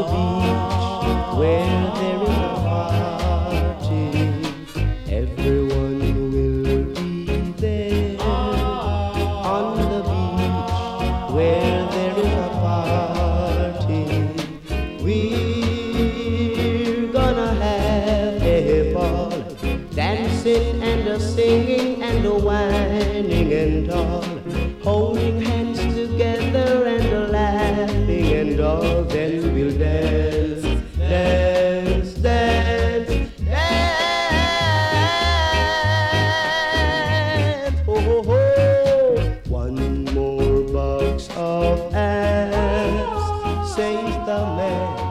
beach where there is a party, everyone will be there. On the beach where there is a party, we're gonna have a ball, dancing and a singing and a whining and all, holding hands together and a laughing and all. Then we'll dance, dance, dance, dance. Oh, oh, oh. One more box of apps, says the man.